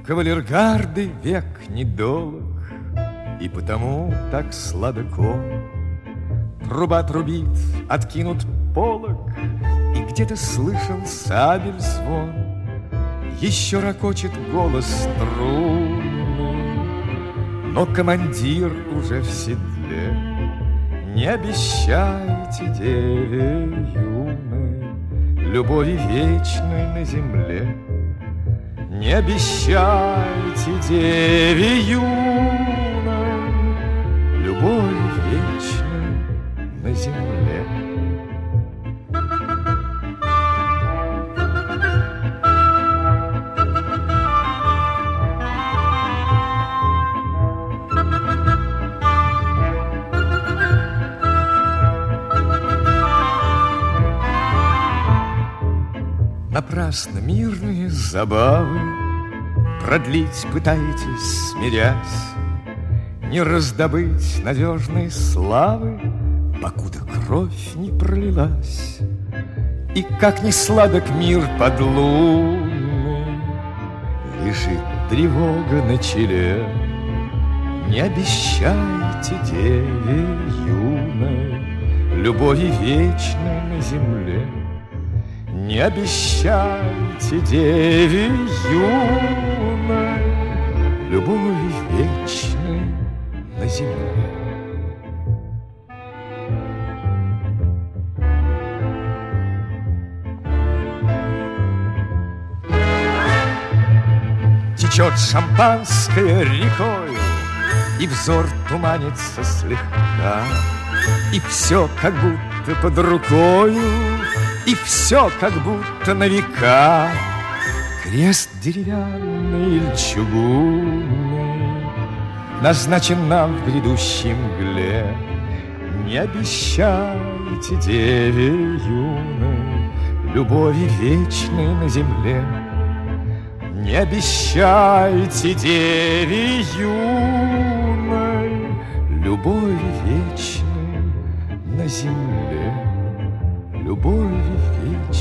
кавалергарды век недолг, и потому так сладок он. Труба трубит, откинут полог, и где-то слышал сабель звон. Еще ракочет голос струнный, но командир уже в седле. Не обещайте деве юной любови вечной на земле. Не обещайте деве юной любови вечной на земле. Напрасно мирные забавы продлить пытаетесь, смирясь, не раздобыть надежной славы, покуда кровь не пролилась. И как ни сладок мир под луной, лежит тревога на челе. Не обещайте деве юной любови вечной на земле. Не обещайте деве юной любови вечной на земле. Течет шампанское рекою, и взор туманится слегка, и все как будто под рукою, и все как будто на века. Крест деревянный или чугунный назначен нам в грядущей мгле. Не обещайте деве юной любови вечной на земле. Не обещайте деве юной любови вечной на земле. Любовь вечной.